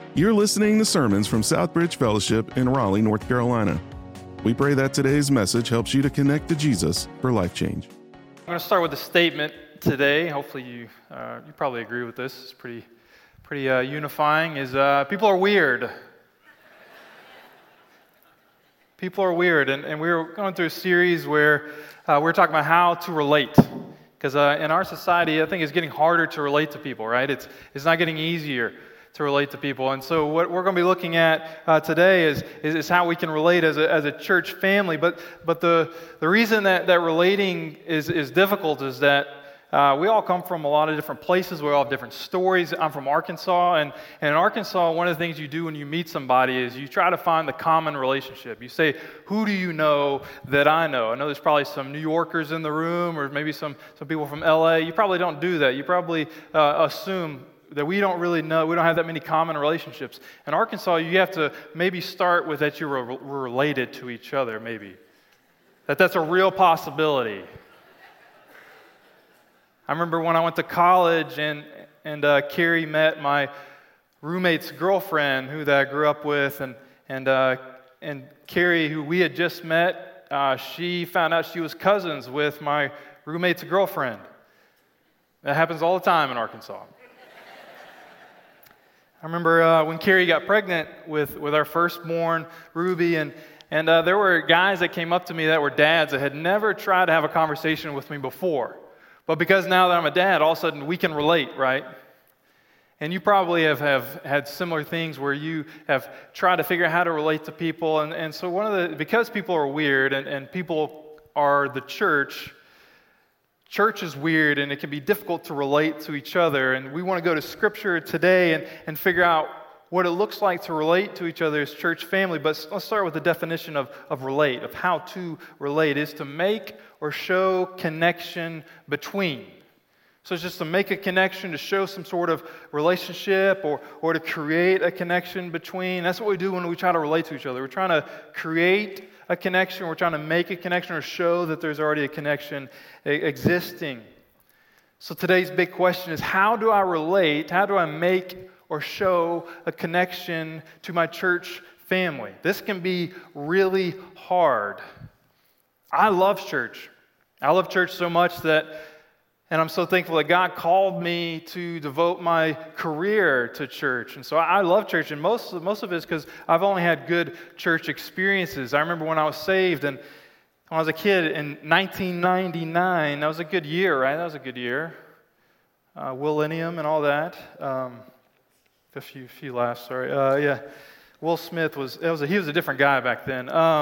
You're listening to sermons from Southbridge Fellowship in Raleigh, North Carolina. We pray that today's message helps you to connect to Jesus for life change. I'm going to start with a statement today. Hopefully you probably agree with this. It's pretty unifying. People are weird. People are weird, and we were going through a series where we're talking about how to relate. Because in our society, I think it's getting harder to relate to people, right? It's not getting easier to relate to people. And so what we're going to be looking at today is how we can relate as a church family. But the reason that relating is difficult is that we all come from a lot of different places. We all have different stories. I'm from Arkansas, and in Arkansas, one of the things you do when you meet somebody is you try to find the common relationship. You say, who do you know that I know? I know there's probably some New Yorkers in the room, or maybe some people from LA. You probably don't do that. You probably assume that we don't really know, we don't have that many common relationships. In Arkansas, you have to maybe start with that you're related to each other, maybe. That's a real possibility. I remember when I went to college and Carrie met my roommate's girlfriend who that I grew up with, and Carrie, who we had just met, she found out she was cousins with my roommate's girlfriend. That happens all the time in Arkansas. I remember when Carrie got pregnant with our firstborn, Ruby, and there were guys that came up to me that were dads that had never tried to have a conversation with me before. But because now that I'm a dad, all of a sudden we can relate, right? And you probably have had similar things where you have tried to figure out how to relate to people. And so because people are weird and people are the church is weird and it can be difficult to relate to each other. And we want to go to Scripture today and figure out what it looks like to relate to each other as church family. But let's start with the definition of relate, of how to relate, is to make or show connection between. So it's just to make a connection, to show some sort of relationship or to create a connection between. That's what we do when we try to relate to each other. We're trying to create a connection, we're trying to make a connection or show that there's already a connection existing. So today's big question is, how do I relate, how do I make or show a connection to my church family? This can be really hard. I love church. I love church so much and I'm so thankful that God called me to devote my career to church. And so I love church, and most of it is because I've only had good church experiences. I remember when I was saved, and when I was a kid in 1999, that was a good year, right? That was a good year. Millennium and all that. A few laughs, sorry. Yeah, Will Smith he was a different guy back then.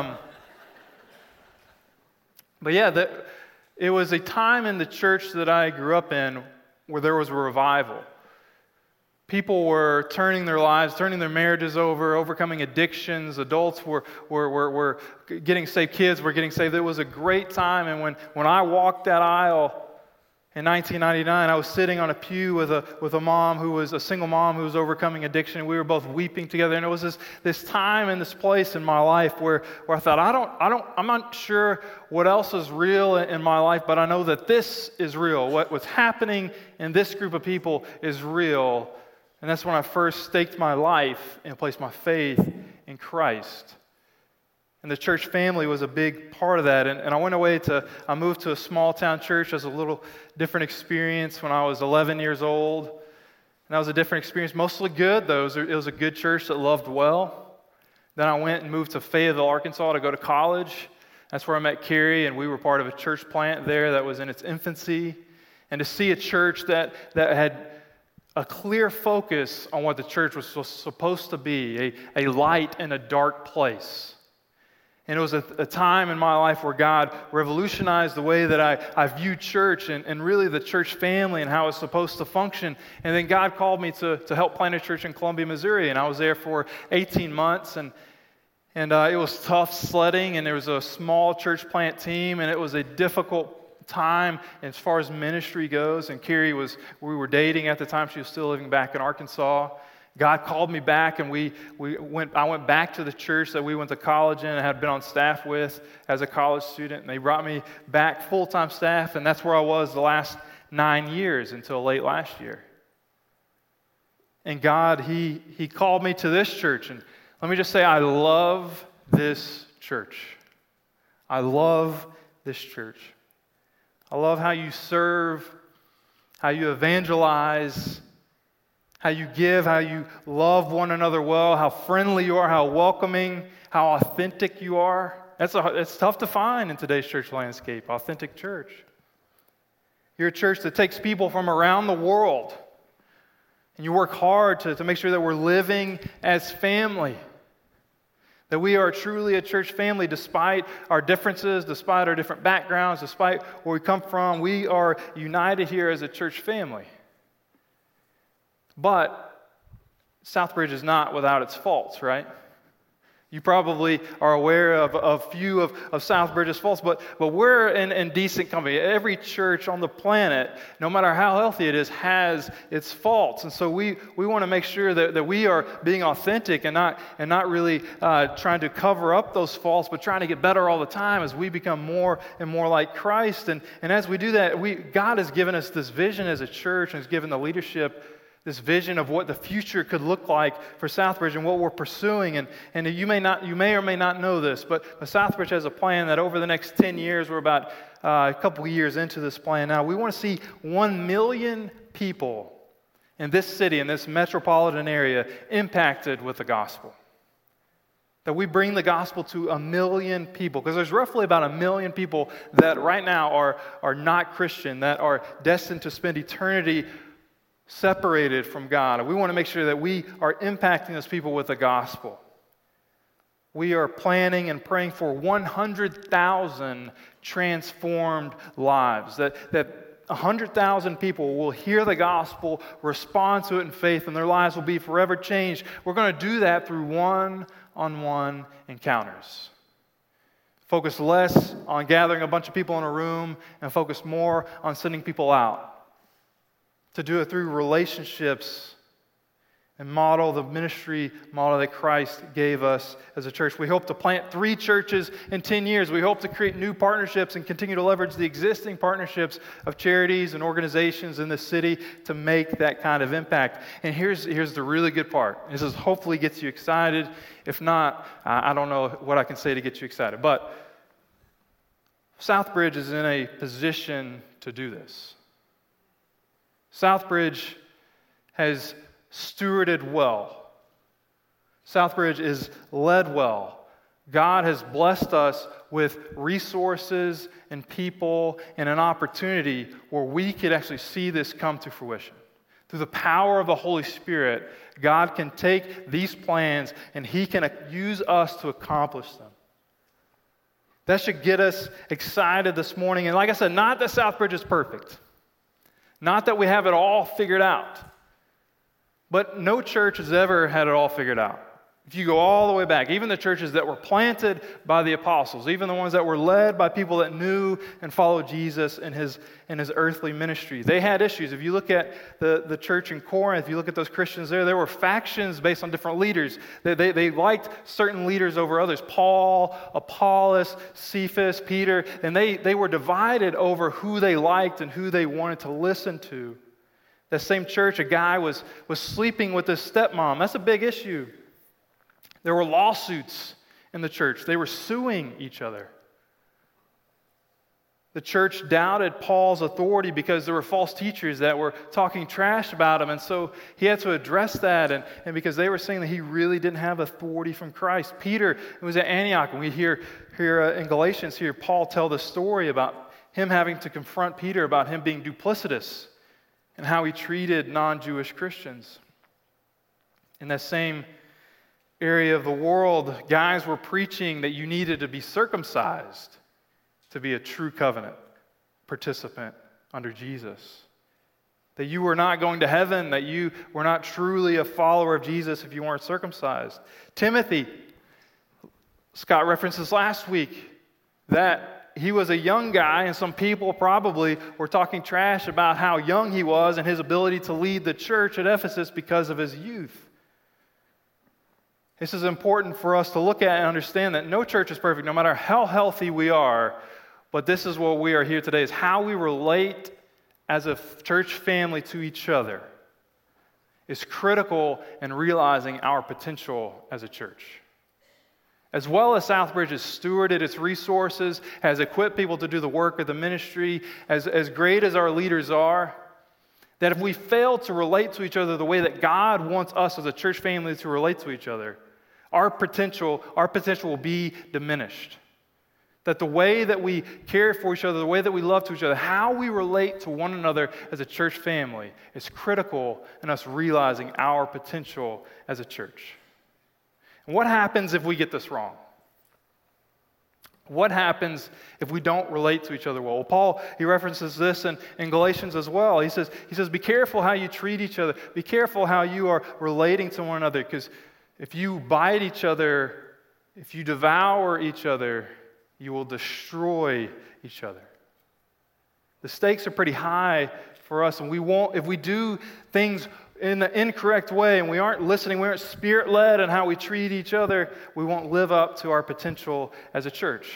But yeah, it was a time in the church that I grew up in where there was a revival. People were turning their lives, turning their marriages over, overcoming addictions. Adults were getting saved. Kids were getting saved. It was a great time. And when I walked that aisle in 1999, I was sitting on a pew with a mom who was a single mom who was overcoming addiction. We were both weeping together, and it was this time and this place in my life where I thought, I'm not sure what else is real in my life, but I know that this is real. What's happening in this group of people is real, and that's when I first staked my life and placed my faith in Christ. And the church family was a big part of that. And I moved to a small town church. It was a little different experience when I was 11 years old. And that was a different experience, mostly good, though. It was a good church that loved well. Then I went and moved to Fayetteville, Arkansas to go to college. That's where I met Carrie, and we were part of a church plant there that was in its infancy. And to see a church that had a clear focus on what the church was supposed to be, a light in a dark place. And it was a time in my life where God revolutionized the way that I viewed church and really the church family and how it's supposed to function. And then God called me to help plant a church in Columbia, Missouri. And I was there for 18 months. And it was tough sledding. And there was a small church plant team. And it was a difficult time as far as ministry goes. And Carrie we were dating at the time. She was still living back in Arkansas. God called me back, and I went back to the church that we went to college in and had been on staff with as a college student, and they brought me back full-time staff, and that's where I was the last 9 years until late last year. And God, He called me to this church. And let me just say, I love this church. I love this church. I love how you serve, how you evangelize, how you give, how you love one another well, how friendly you are, how welcoming, how authentic you are. It's tough to find in today's church landscape, authentic church. You're a church that takes people from around the world, and you work hard to make sure that we're living as family, that we are truly a church family despite our differences, despite our different backgrounds, despite where we come from. We are united here as a church family. But Southbridge is not without its faults, right? You probably are aware of a few of Southbridge's faults, but we're in decent company. Every church on the planet, no matter how healthy it is, has its faults. And so we want to make sure that we are being authentic and not really trying to cover up those faults, but trying to get better all the time as we become more and more like Christ. And as we do that, God has given us this vision as a church and has given the leadership this vision of what the future could look like for Southbridge and what we're pursuing. And you may or may not know this, but Southbridge has a plan that over the next 10 years, we're about a couple of years into this plan now, we want to see 1 million people in this city, in this metropolitan area, impacted with the gospel. That we bring the gospel to 1 million people, because there's roughly about 1 million people that right now are not Christian, that are destined to spend eternity separated from God. And we want to make sure that we are impacting those people with the gospel. We are planning and praying for 100,000 transformed lives. That 100,000 people will hear the gospel, respond to it in faith, and their lives will be forever changed. We're going to do that through one-on-one encounters. Focus less on gathering a bunch of people in a room and focus more on sending people out. To do it through relationships and model the ministry model that Christ gave us as a church. We hope to plant 3 churches in 10 years. We hope to create new partnerships and continue to leverage the existing partnerships of charities and organizations in the city to make that kind of impact. And here's the really good part. This is hopefully gets you excited. If not, I don't know what I can say to get you excited. But Southbridge is in a position to do this. Southbridge has stewarded well. Southbridge is led well. God has blessed us with resources and people and an opportunity where we could actually see this come to fruition. Through the power of the Holy Spirit, God can take these plans and He can use us to accomplish them. That should get us excited this morning. And like I said, not that Southbridge is perfect. Not that we have it all figured out, but no church has ever had it all figured out. If you go all the way back, even the churches that were planted by the apostles, even the ones that were led by people that knew and followed Jesus in his earthly ministry, they had issues. If you look at the church in Corinth, if you look at those Christians there were factions based on different leaders. They liked certain leaders over others. Paul, Apollos, Cephas, Peter, and they were divided over who they liked and who they wanted to listen to. That same church, a guy was sleeping with his stepmom. That's a big issue. There were lawsuits in the church. They were suing each other. The church doubted Paul's authority because there were false teachers that were talking trash about him. And so he had to address that. And because they were saying that he really didn't have authority from Christ. Peter was at Antioch. And we hear in Galatians here, Paul tell the story about him having to confront Peter about him being duplicitous and how he treated non-Jewish Christians. In that same area of the world, guys were preaching that you needed to be circumcised to be a true covenant participant under Jesus. That you were not going to heaven, that you were not truly a follower of Jesus if you weren't circumcised. Timothy, Scott referenced this last week, that he was a young guy, and some people probably were talking trash about how young he was and his ability to lead the church at Ephesus because of his youth. This is important for us to look at and understand that no church is perfect, no matter how healthy we are. But this is what we are here today, is how we relate as a church family to each other. is critical in realizing our potential as a church. As well as Southbridge has stewarded its resources, has equipped people to do the work of the ministry, as great as our leaders are, that if we fail to relate to each other the way that God wants us as a church family to relate to each other, our potential will be diminished. That the way that we care for each other, the way that we love to each other, how we relate to one another as a church family is critical in us realizing our potential as a church. And what happens if we get this wrong? What happens if we don't relate to each other well? Well, Paul, he references this in Galatians as well. He says, be careful how you treat each other. Be careful how you are relating to one another, because if you bite each other, if you devour each other, you will destroy each other. The stakes are pretty high for us, and if we do things in the incorrect way and we aren't listening, we aren't spirit-led in how we treat each other, we won't live up to our potential as a church.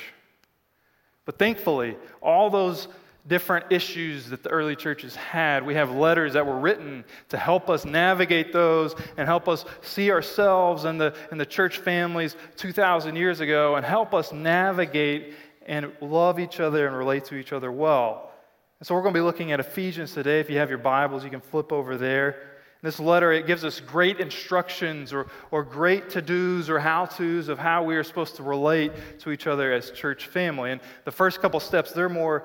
But thankfully, all those different issues that the early churches had, we have letters that were written to help us navigate those and help us see ourselves in the church families 2,000 years ago and help us navigate and love each other and relate to each other well. And so we're going to be looking at Ephesians today. If you have your Bibles, you can flip over there. This letter, it gives us great instructions or great to-dos or how-tos of how we are supposed to relate to each other as church family. And the first couple steps, they're more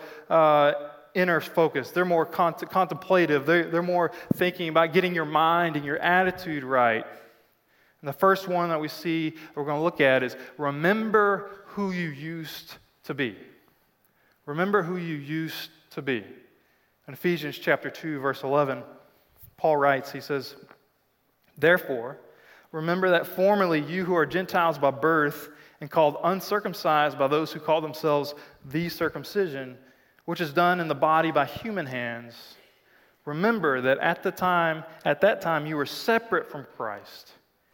inner focused. They're more contemplative. They're more thinking about getting your mind and your attitude right. And the first one that we see that we're going to look at is remember who you used to be. Remember who you used to be. In Ephesians chapter 2, verse 11, Paul writes, he says, "Therefore, remember that formerly you who are Gentiles by birth and called uncircumcised by those who call themselves the circumcision, which is done in the body by human hands, remember that at that time you were separate from Christ,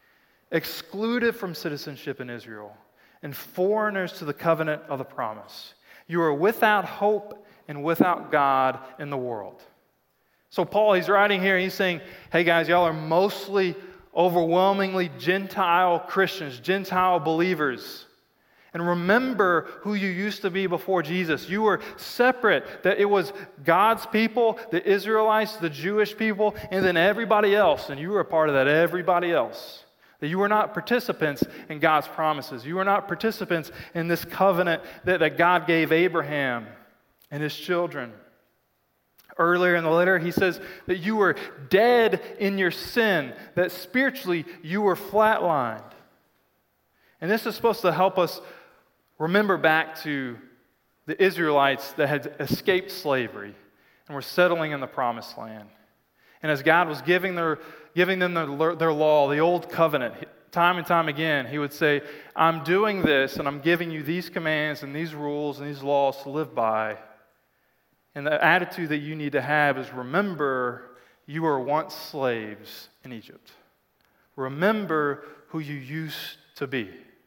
excluded from citizenship in Israel, and foreigners to the covenant of the promise. You are without hope and without God in the world." So Paul, he's writing here, and he's saying, hey guys, y'all are mostly overwhelmingly Gentile Christians, Gentile believers. And remember who you used to be before Jesus. You were separate, that it was God's people, the Israelites, the Jewish people, and then everybody else. And you were a part of that everybody else. That you were not participants in God's promises. You were not participants in this covenant that God gave Abraham and his children. Earlier in the letter, he says that you were dead in your sin, that spiritually you were flatlined. And this is supposed to help us remember back to the Israelites that had escaped slavery and were settling in the promised land. And as God was giving them their law, the old covenant, time and time again, he would say, I'm doing this and I'm giving you these commands and these rules and these laws to live by. And the attitude that you need to have is remember you were once slaves in Egypt. Remember who you used to be.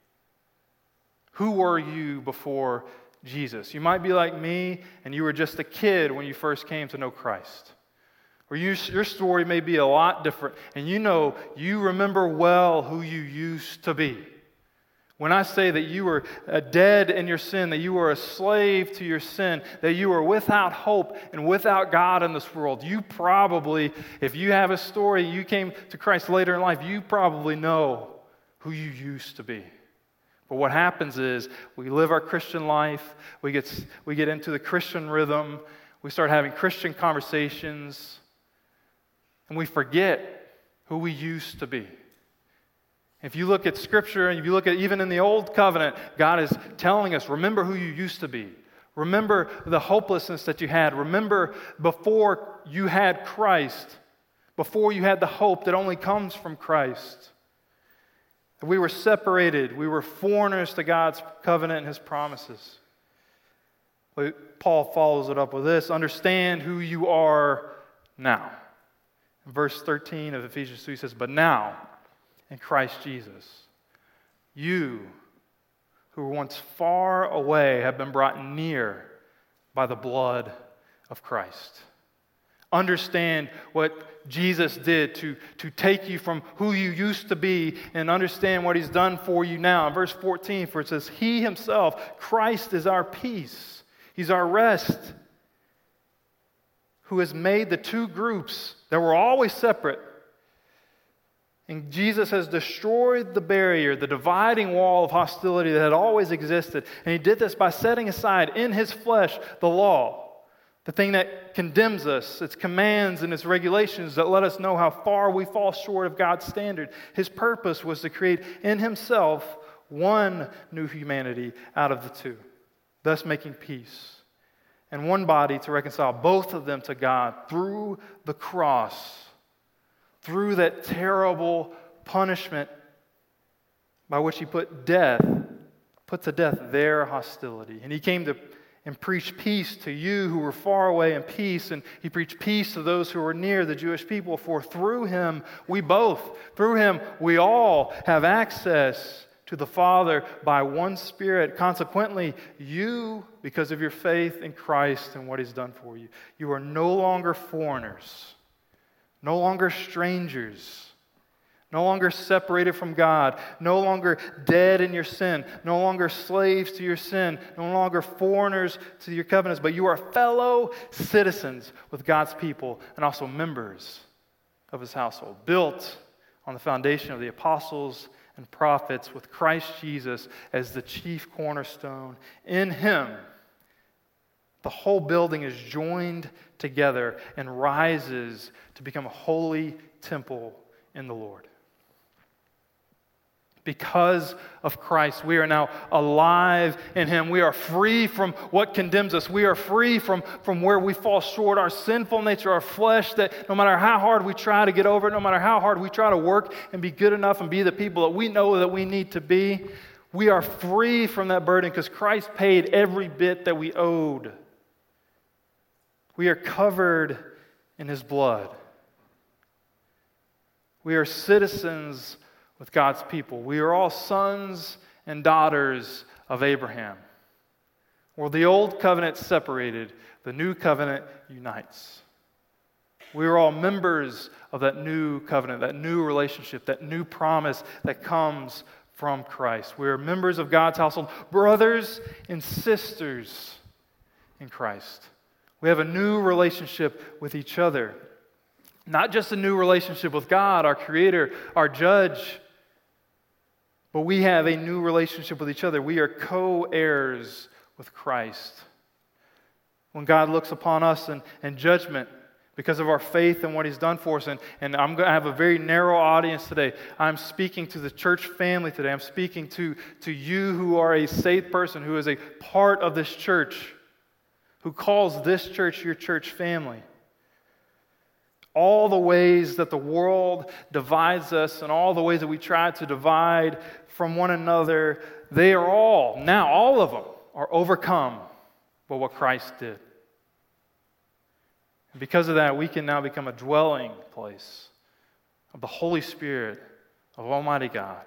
Who were you before Jesus? You might be like me and you were just a kid when you first came to know Christ. Or your story may be a lot different, and you remember well who you used to be. When I say that you were dead in your sin, that you were a slave to your sin, that you were without hope and without God in this world, you probably, if you have a story, you came to Christ later in life, you probably know who you used to be. But what happens is we live our Christian life, we get into the Christian rhythm, we start having Christian conversations, and we forget who we used to be. If you look at Scripture, and if you look at even in the Old Covenant, God is telling us, remember who you used to be. Remember the hopelessness that you had. Remember before you had Christ, before you had the hope that only comes from Christ. We were separated. We were foreigners to God's covenant and His promises. But Paul follows it up with this, understand who you are now. In verse 13 of Ephesians 2, he says, but now, in Christ Jesus, you who were once far away have been brought near by the blood of Christ. understand what Jesus did to take you from who you used to be and understand what he's done for you now. In verse 14, for it says, he himself, Christ, is our peace. He's our rest, who has made the two groups that were always separate. And Jesus has destroyed the barrier, the dividing wall of hostility that had always existed. And he did this by setting aside in his flesh the law, the thing that condemns us, its commands and its regulations that let us know how far we fall short of God's standard. His purpose was to create in himself one new humanity out of the two, thus making peace, and one body to reconcile both of them to God through the cross, through that terrible punishment by which he put to death their hostility. And he came to and preached peace to you who were far away, and peace, and he preached peace to those who were near, the Jewish people. For through him we all have access to the Father by one Spirit. Consequently, you, because of your faith in Christ and what he's done for you, you are no longer foreigners, no longer strangers, no longer separated from God, no longer dead in your sin, no longer slaves to your sin, no longer foreigners to your covenants, but you are fellow citizens with God's people and also members of his household, built on the foundation of the apostles and prophets, with Christ Jesus as the chief cornerstone. In him, the whole building is joined together and rises to become a holy temple in the Lord. Because of Christ, we are now alive in him. We are free from what condemns us. We are free from where we fall short, our sinful nature, our flesh, that no matter how hard we try to get over it, no matter how hard we try to work and be good enough and be the people that we know that we need to be, we are free from that burden because Christ paid every bit that we owed. We are covered in his blood. We are citizens with God's people. We are all sons and daughters of Abraham. Where the old covenant separated, the new covenant unites. We are all members of that new covenant, that new relationship, that new promise that comes from Christ. We are members of God's household, brothers and sisters in Christ. We have a new relationship with each other. Not just a new relationship with God, our Creator, our Judge, but we have a new relationship with each other. We are co-heirs with Christ. When God looks upon us in judgment because of our faith and what he's done for us, and I'm going to have a very narrow audience today. I'm speaking to the church family today. I'm speaking to you who are a saved person, who is a part of this church, who calls this church your church family. All the ways that the world divides us and all the ways that we try to divide from one another, they are all of them, are overcome by what Christ did. And because of that, we can now become a dwelling place of the Holy Spirit of Almighty God.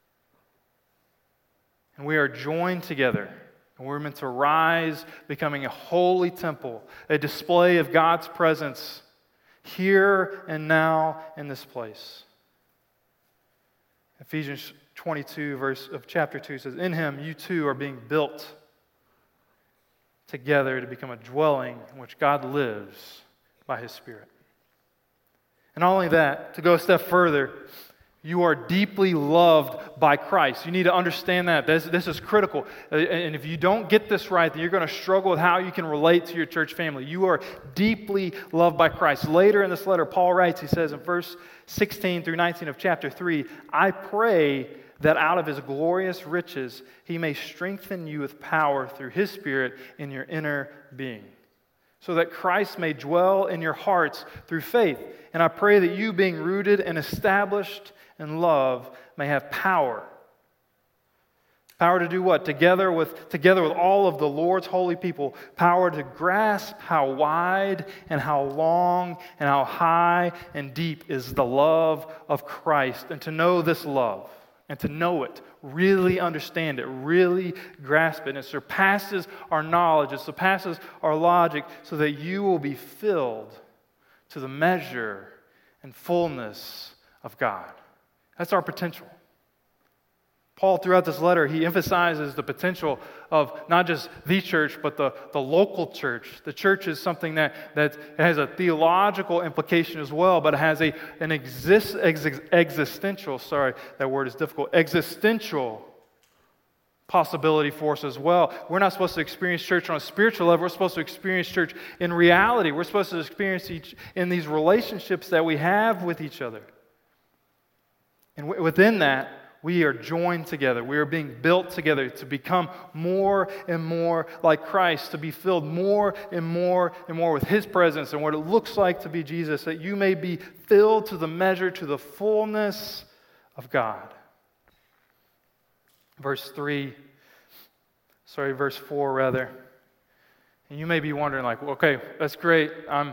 And we are joined together, and we're meant to rise, becoming a holy temple, a display of God's presence here and now in this place. Ephesians 22, chapter 2 says, in him you too are being built together to become a dwelling in which God lives by his Spirit. And not only that, to go a step further, you are deeply loved by Christ. You need to understand that. This is critical. And if you don't get this right, then you're going to struggle with how you can relate to your church family. You are deeply loved by Christ. Later in this letter, Paul writes, he says in verse 16 through 19 of chapter 3, I pray that out of his glorious riches he may strengthen you with power through his Spirit in your inner being, so that Christ may dwell in your hearts through faith. And I pray that you, being rooted and established in love, may have power. Power to do what? Together with all of the Lord's holy people, power to grasp how wide and how long and how high and deep is the love of Christ, and to know this love, and to know it, really understand it, really grasp it. And it surpasses our knowledge, it surpasses our logic, so that you will be filled to the measure and fullness of God. That's our potential. Paul, throughout this letter, he emphasizes the potential of not just the church, but the local church. The church is something that has a theological implication as well, but it has an existential, that word is difficult, existential possibility for us as well. We're not supposed to experience church on a spiritual level. We're supposed to experience church in reality. We're supposed to experience in these relationships that we have with each other. And within that, we are joined together. We are being built together to become more and more like Christ, to be filled more and more and more with His presence and what it looks like to be Jesus, that you may be filled to the measure, to the fullness of God. Verse 4 rather. And you may be wondering, like, well, okay, that's great.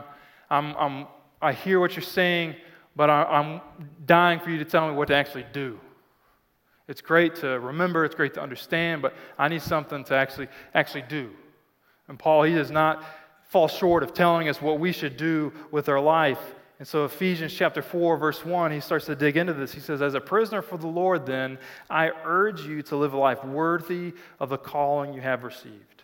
I hear what you're saying, but I'm dying for you to tell me what to actually do. It's great to remember, it's great to understand, but I need something to actually do. And Paul, he does not fall short of telling us what we should do with our life. And so Ephesians chapter 4, verse 1, he starts to dig into this. He says, as a prisoner for the Lord, then, I urge you to live a life worthy of the calling you have received.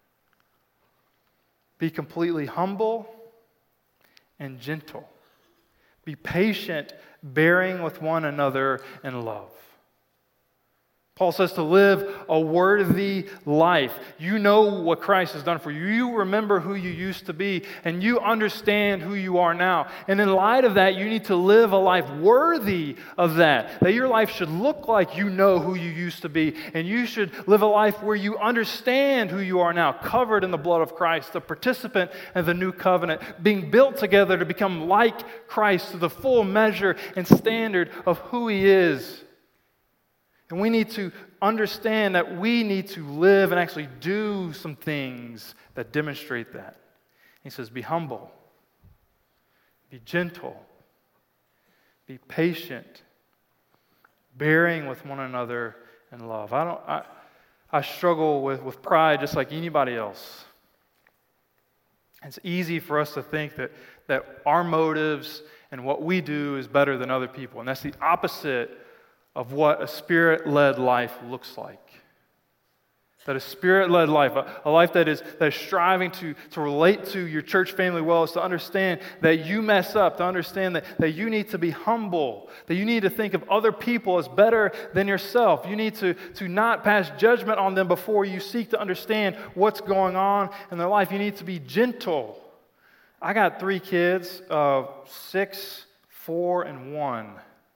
Be completely humble and gentle. Be patient, bearing with one another in love. Paul says to live a worthy life. You know what Christ has done for you. You remember who you used to be, and you understand who you are now. And in light of that, you need to live a life worthy of that. That your life should look like you know who you used to be, and you should live a life where you understand who you are now, covered in the blood of Christ, a participant in the new covenant, being built together to become like Christ to the full measure and standard of who He is. And we need to understand that we need to live and actually do some things that demonstrate that. He says, be humble, be gentle, be patient, bearing with one another in love. I struggle with pride just like anybody else. It's easy for us to think that our motives and what we do is better than other people. And that's the opposite of what a Spirit-led life looks like. That a Spirit-led life, a life that is striving to relate to your church family well, is to understand that you mess up, to understand that you need to be humble, that you need to think of other people as better than yourself. You need to not pass judgment on them before you seek to understand what's going on in their life. You need to be gentle. I got 3 kids, 6, 4, and 1.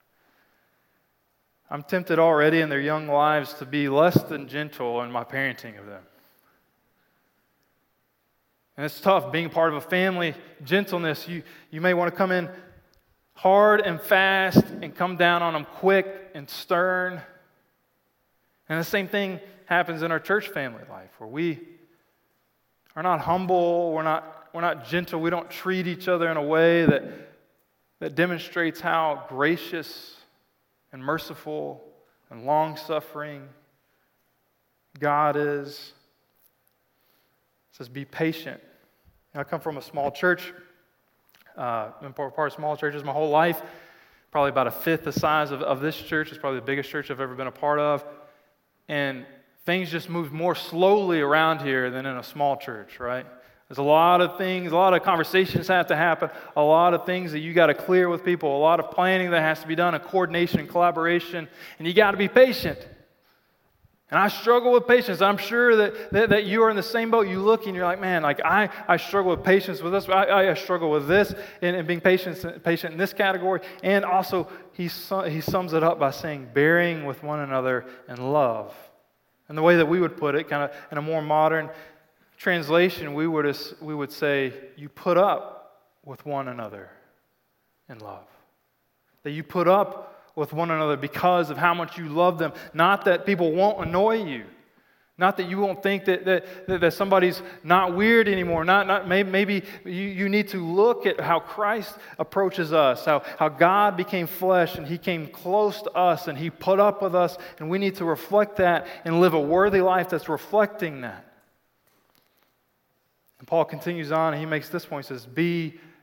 I'm tempted already in their young lives to be less than gentle in my parenting of them. And it's tough being part of a family. Gentleness, you may want to come in hard and fast and come down on them quick and stern. And the same thing happens in our church family life, where we are not humble, we're not gentle, we don't treat each other in a way that demonstrates how gracious and merciful and long-suffering God is. It says, be patient. I come from a small church. I've been part of small churches my whole life. Probably about 1/5 the size of this church. It's probably the biggest church I've ever been a part of. And things just move more slowly around here than in a small church, right? There's a lot of things, a lot of conversations have to happen, a lot of things that you got to clear with people, a lot of planning that has to be done, a coordination and collaboration, and you got to be patient. And I struggle with patience. I'm sure that you are in the same boat. You look and you're like, man, like I struggle with patience with this. I struggle with this and being patient in this category. And also, he sums it up by saying, bearing with one another in love. And the way that we would put it, kind of in a more modern translation, we would say, you put up with one another in love. That you put up with one another because of how much you love them. Not that people won't annoy you. Not that you won't think that somebody's not weird anymore. Maybe you need to look at how Christ approaches us, how God became flesh and He came close to us and He put up with us, and we need to reflect that and live a worthy life that's reflecting that. And Paul continues on and he makes this point. He says, be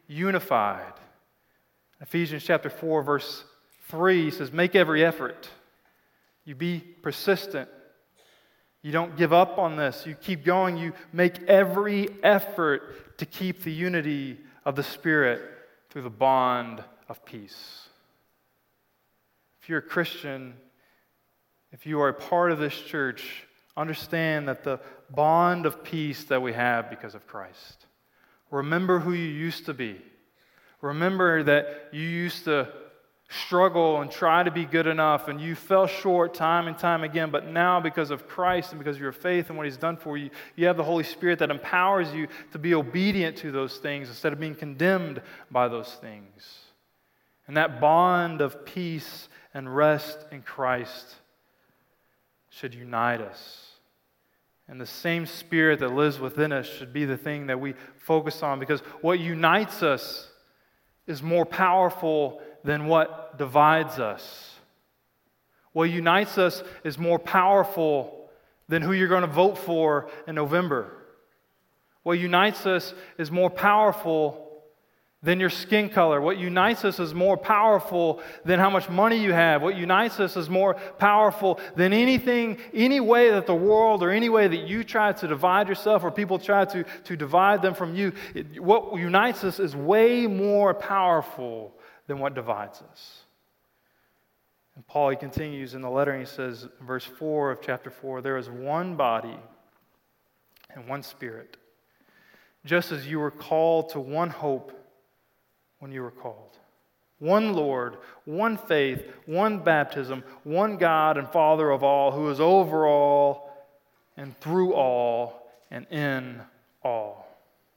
unified. Ephesians chapter 4, verse 3 says, make every effort. You be persistent. You don't give up on this. You keep going. You make every effort to keep the unity of the Spirit through the bond of peace. If you're a Christian, if you are a part of this church, understand that the bond of peace that we have because of Christ. Remember who you used to be. Remember that you used to struggle and try to be good enough, and you fell short time and time again, but now because of Christ and because of your faith and what He's done for you, you have the Holy Spirit that empowers you to be obedient to those things instead of being condemned by those things. And that bond of peace and rest in Christ should unite us. And the same Spirit that lives within us should be the thing that we focus on, because what unites us is more powerful than what divides us. What unites us is more powerful than who you're going to vote for in November. What unites us is more powerful than your skin color. What unites us is more powerful than how much money you have. What unites us is more powerful than anything, any way that the world or any way that you try to divide yourself or people try to divide them from you. What unites us is way more powerful than what divides us. And Paul, he continues in the letter, and he says, in verse 4 of chapter 4, there is one body and one Spirit, just as you were called to one hope when you were called. One Lord, one faith, one baptism, one God and Father of all, who is over all and through all and in all.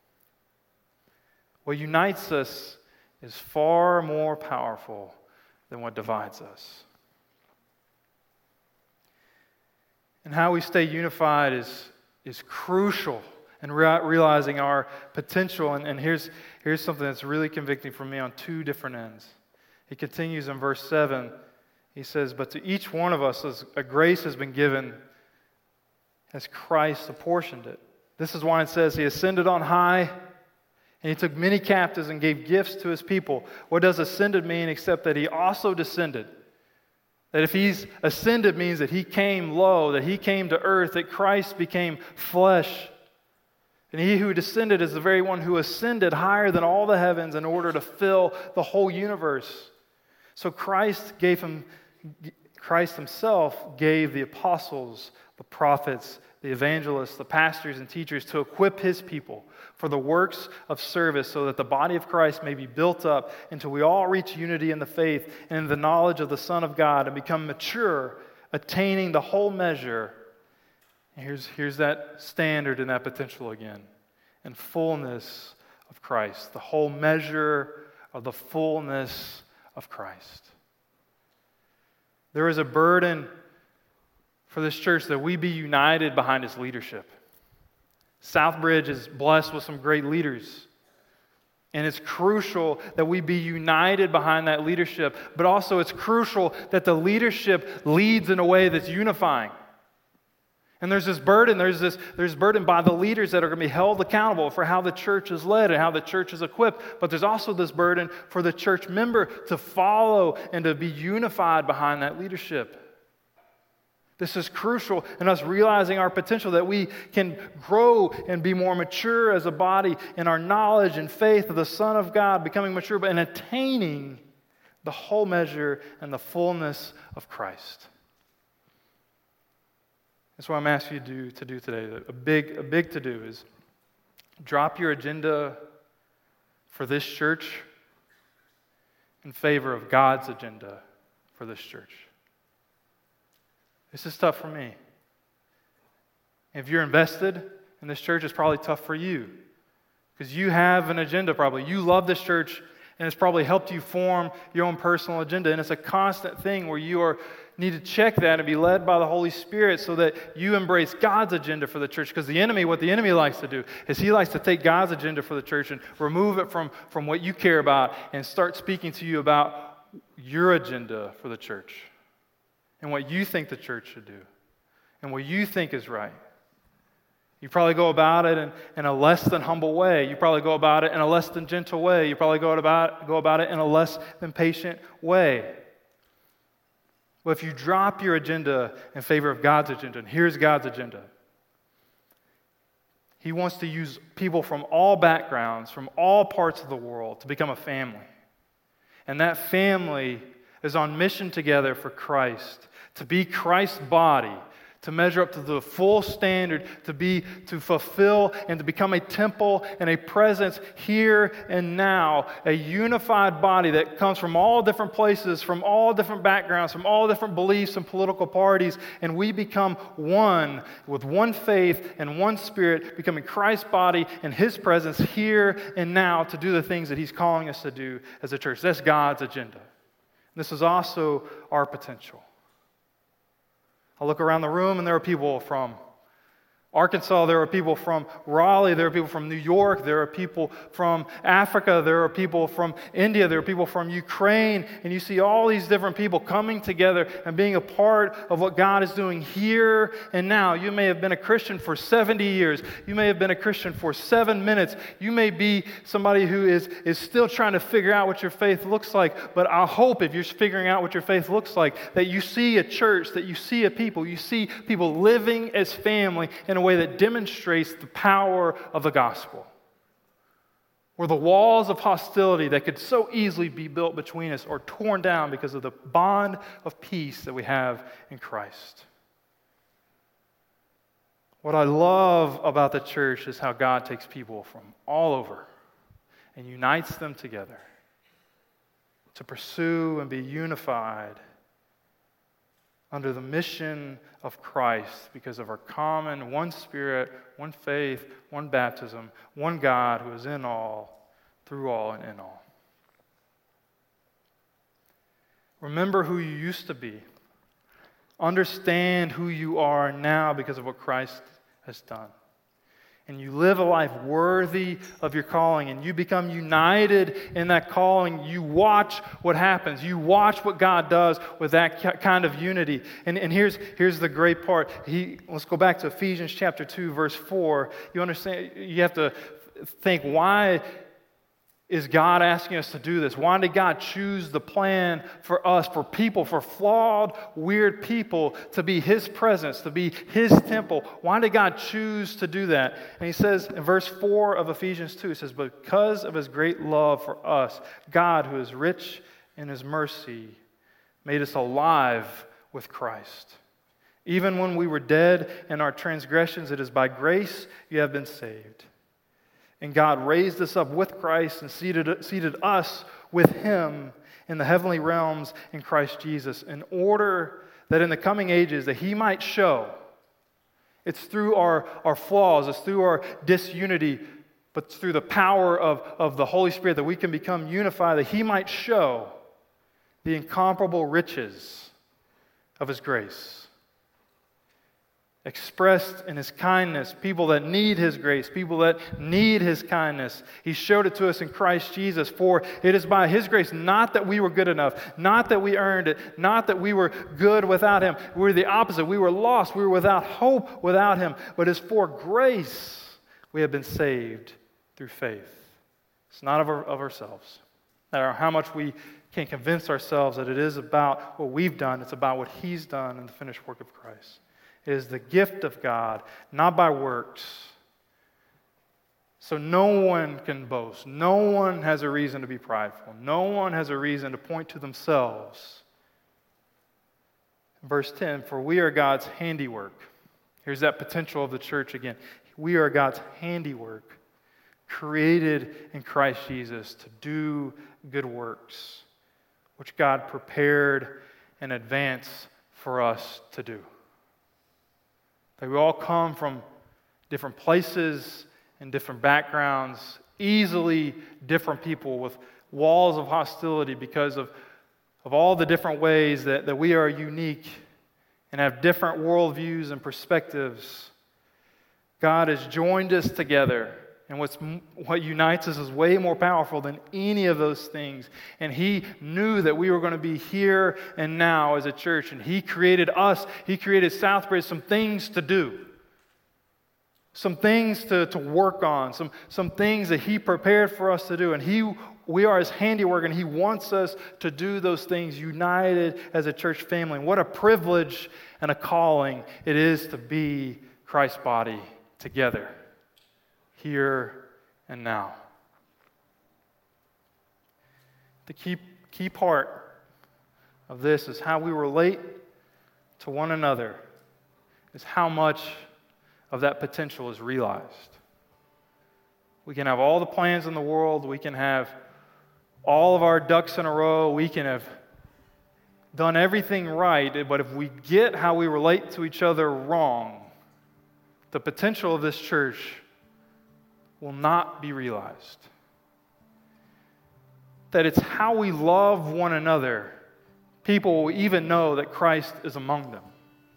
What unites us is far more powerful than what divides us. And how we stay unified is crucial in realizing our potential. And here's something that's really convicting for me on two different ends. He continues in verse 7. He says, but to each one of us a grace has been given as Christ apportioned it. This is why it says He ascended on high, and He took many captives and gave gifts to His people. What does ascended mean except that He also descended? That if He's ascended means that He came low, that He came to earth, that Christ became flesh. And He who descended is the very one who ascended higher than all the heavens in order to fill the whole universe. So Christ Himself gave the apostles, the prophets, the evangelists, the pastors and teachers to equip His people for the works of service so that the body of Christ may be built up until we all reach unity in the faith and in the knowledge of the Son of God and become mature, attaining the whole measure. And here's that standard and that potential again. And fullness of Christ. The whole measure of the fullness of Christ. There is a burden for this church that we be united behind its leadership. Southbridge is blessed with some great leaders. And it's crucial that we be united behind that leadership. But also it's crucial that the leadership leads in a way that's unifying. And there's this burden, there's burden by the leaders that are going to be held accountable for how the church is led and how the church is equipped. But there's also this burden for the church member to follow and to be unified behind that leadership. This is crucial in us realizing our potential, that we can grow and be more mature as a body in our knowledge and faith of the Son of God, becoming mature, but in attaining the whole measure and the fullness of Christ. That's what I'm asking you to do today. A big to-do is drop your agenda for this church in favor of God's agenda for this church. This is tough for me. If you're invested in this church, it's probably tough for you because you have an agenda probably. You love this church, and it's probably helped you form your own personal agenda, and it's a constant thing where you need to check that and be led by the Holy Spirit so that you embrace God's agenda for the church. Because what the enemy likes to do is he likes to take God's agenda for the church and remove it from what you care about and start speaking to you about your agenda for the church and what you think the church should do and what you think is right. You probably go about it in a less than humble way. You probably go about it in a less than gentle way. You probably go about it in a less than patient way. But if you drop your agenda in favor of God's agenda, and here's God's agenda, He wants to use people from all backgrounds, from all parts of the world to become a family. And that family is on mission together for Christ, to be Christ's body, to measure up to the full standard, to fulfill and to become a temple and a presence here and now, a unified body that comes from all different places, from all different backgrounds, from all different beliefs and political parties, and we become one with one faith and one spirit, becoming Christ's body and His presence here and now to do the things that He's calling us to do as a church. That's God's agenda. This is also our potential. I look around the room and there are people from Arkansas, there are people from Raleigh, there are people from New York, there are people from Africa, there are people from India, there are people from Ukraine, and you see all these different people coming together and being a part of what God is doing here and now. You may have been a Christian for 70 years. You may have been a Christian for 7 minutes. You may be somebody who is still trying to figure out what your faith looks like, but I hope if you're figuring out what your faith looks like, that you see a church, that you see a people, you see people living as family in a way that demonstrates the power of the gospel. Where the walls of hostility that could so easily be built between us are torn down because of the bond of peace that we have in Christ. What I love about the church is how God takes people from all over and unites them together to pursue and be unified under the mission of Christ because of our common one Spirit, one faith, one baptism, one God who is in all, through all, and in all. Remember who you used to be. Understand who you are now because of what Christ has done. And you live a life worthy of your calling, and you become united in that calling. You watch what happens. You watch what God does with that kind of unity. And here's the great part. Let's go back to Ephesians chapter 2, verse 4. You understand, you have to think, why is God asking us to do this? Why did God choose the plan for us, for people, for flawed, weird people, to be His presence, to be His temple? Why did God choose to do that? And He says in verse 4 of Ephesians 2, He says, because of His great love for us, God, who is rich in His mercy, made us alive with Christ. Even when we were dead in our transgressions, it is by grace you have been saved. And God raised us up with Christ and seated us with Him in the heavenly realms in Christ Jesus, in order that in the coming ages that He might show. It's through our flaws, it's through our disunity, but it's through the power of the Holy Spirit that we can become unified, that He might show the incomparable riches of His grace, expressed in His kindness, people that need His grace, people that need His kindness. He showed it to us in Christ Jesus. For it is by His grace, not that we were good enough, not that we earned it, not that we were good without Him. We were the opposite. We were lost. We were without hope without Him. But it's for grace we have been saved through faith. It's not of ourselves. No matter how much we can convince ourselves that it is about what we've done, it's about what He's done in the finished work of Christ. It is the gift of God, not by works. So no one can boast. No one has a reason to be prideful. No one has a reason to point to themselves. Verse 10, for we are God's handiwork. Here's that potential of the church again. We are God's handiwork, created in Christ Jesus to do good works, which God prepared in advance for us to do. That we all come from different places and different backgrounds, easily different people with walls of hostility because of all the different ways that we are unique and have different worldviews and perspectives. God has joined us together, and what unites us is way more powerful than any of those things. And He knew that we were going to be here and now as a church, and He created us, He created Southbridge some things to do. some things to work on, some things that He prepared for us to do. And we are His handiwork, and He wants us to do those things united as a church family. And what a privilege and a calling it is to be Christ's body together, here and now. The key part of this is how we relate to one another, is how much of that potential is realized. We can have all the plans in the world, we can have all of our ducks in a row, we can have done everything right, but if we get how we relate to each other wrong, the potential of this church will not be realized. That it's how we love one another, people will even know that Christ is among them.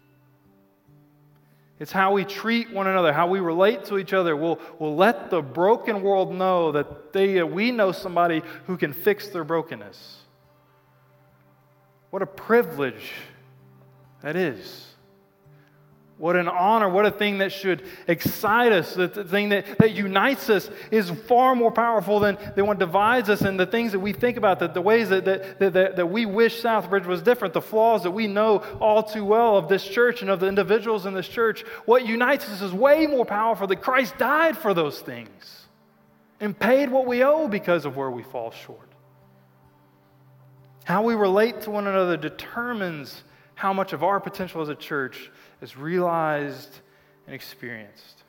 It's how we treat one another, how we relate to each other. We'll let the broken world know that we know somebody who can fix their brokenness. What a privilege that is. What an honor, what a thing that should excite us. The thing that unites us is far more powerful than what divides us, and the things that we think about, the ways that we wish Southbridge was different, the flaws that we know all too well of this church and of the individuals in this church. What unites us is way more powerful, that Christ died for those things and paid what we owe because of where we fall short. How we relate to one another determines how much of our potential as a church is realized and experienced.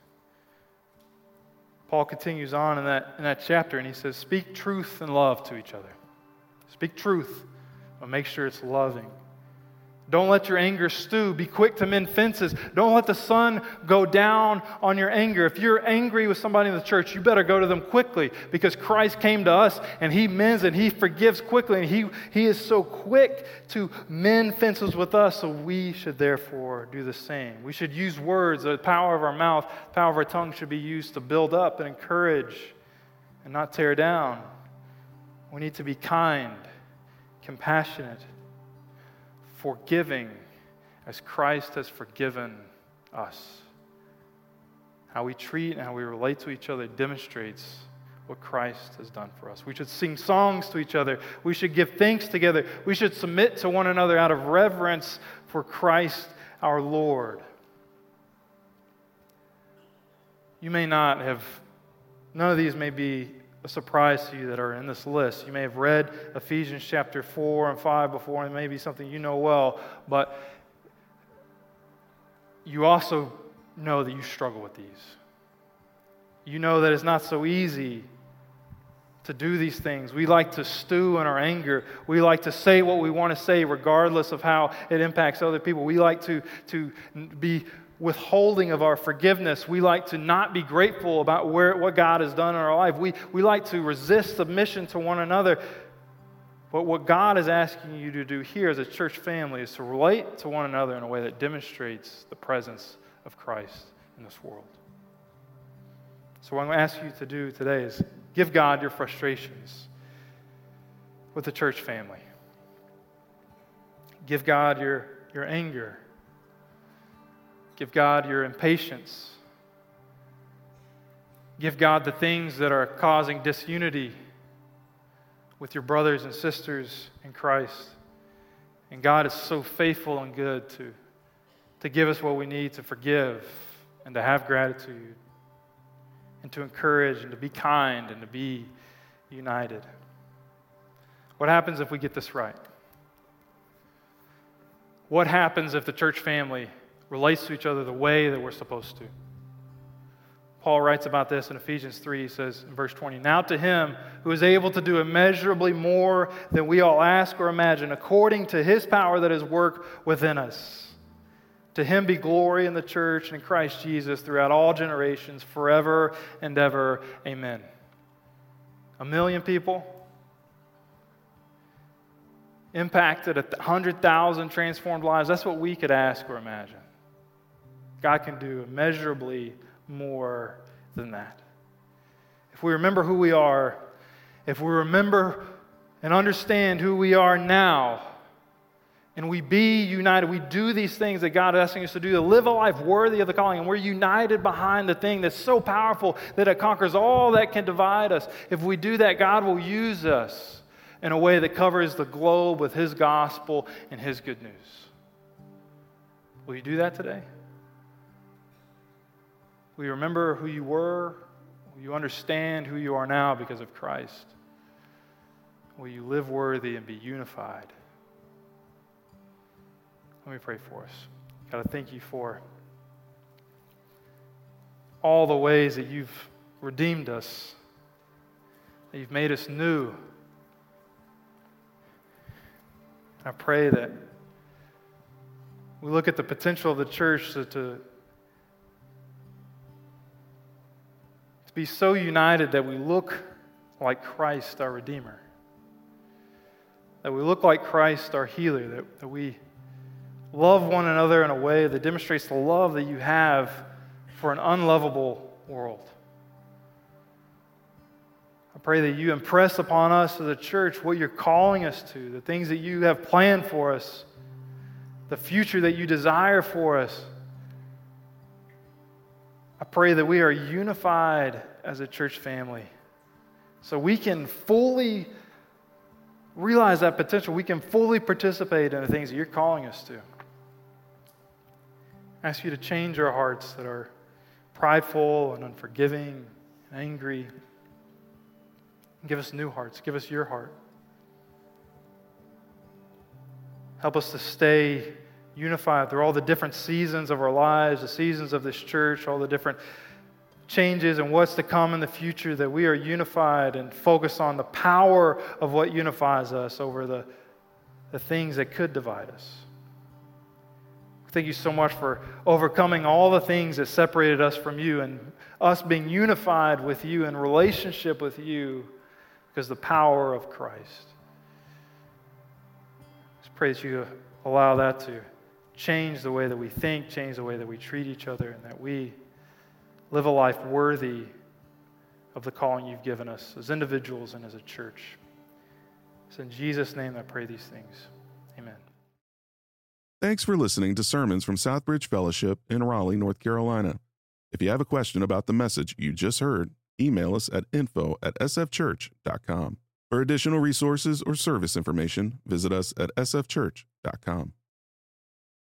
Paul continues on in that chapter, and he says, speak truth and love to each other. Speak truth, but make sure it's loving. Don't let your anger stew. Be quick to mend fences. Don't let the sun go down on your anger. If you're angry with somebody in the church, you better go to them quickly, because Christ came to us and He mends and He forgives quickly. And He is so quick to mend fences with us, so we should therefore do the same. We should use words. The power of our mouth, the power of our tongue should be used to build up and encourage and not tear down. We need to be kind, compassionate, forgiving as Christ has forgiven us. How we treat and how we relate to each other demonstrates what Christ has done for us. We should sing songs to each other. We should give thanks together. We should submit to one another out of reverence for Christ our Lord. You may not have, none of these may be a surprise to you that are in this list. You may have read Ephesians chapter 4 and 5 before, and it may be something you know well, but you also know that you struggle with these. You know that it's not so easy to do these things. We like to stew in our anger. We like to say what we want to say regardless of how it impacts other people. We like to be withholding of our forgiveness. We like to not be grateful about what God has done in our life. We like to resist submission to one another. But what God is asking you to do here as a church family is to relate to one another in a way that demonstrates the presence of Christ in this world. So what I'm going to ask you to do today is give God your frustrations with the church family. Give God your anger. Give God your impatience. Give God the things that are causing disunity with your brothers and sisters in Christ. And God is so faithful and good to give us what we need to forgive and to have gratitude and to encourage and to be kind and to be united. What happens if we get this right? What happens if the church family relates to each other the way that we're supposed to? Paul writes about this in Ephesians 3. He says in verse 20, "Now to Him who is able to do immeasurably more than we all ask or imagine, according to His power that is work within us. To Him be glory in the church and in Christ Jesus throughout all generations, forever and ever. Amen." 1 million people impacted, 100,000 transformed lives. That's what we could ask or imagine. God can do immeasurably more than that. If we remember who we are, if we remember and understand who we are now, and we be united. We do these things that God is asking us to do, to live a life worthy of the calling, and we're united behind the thing that's so powerful that it conquers all that can divide us. If we do that, God will use us in a way that covers the globe with His gospel and His good news. Will you do that today? Will you remember who you were? Will you understand who you are now because of Christ? Will you live worthy and be unified? Let me pray for us. God, I thank you for all the ways that you've redeemed us, that you've made us new. I pray that we look at the potential of the church to be so united that we look like Christ, our Redeemer, that we look like Christ, our healer, that we love one another in a way that demonstrates the love that you have for an unlovable world. I pray that you impress upon us as a church what you're calling us to, the things that you have planned for us, the future that you desire for us. I pray that we are unified as a church family so we can fully realize that potential. We can fully participate in the things that you're calling us to. I ask you to change our hearts that are prideful and unforgiving and angry. Give us new hearts. Give us your heart. Help us to stay unified through all the different seasons of our lives, the seasons of this church, all the different changes and what's to come in the future, that we are unified and focused on the power of what unifies us over the things that could divide us. Thank you so much for overcoming all the things that separated us from you and us being unified with you in relationship with you because of the power of Christ. Just pray that you allow that to change the way that we think, change the way that we treat each other, and that we live a life worthy of the calling you've given us as individuals and as a church. It's in Jesus' name I pray these things. Amen. Thanks for listening to sermons from Southbridge Fellowship in Raleigh, North Carolina. If you have a question about the message you just heard, email us at info@sfchurch.com. For additional resources or service information, visit us at sfchurch.com.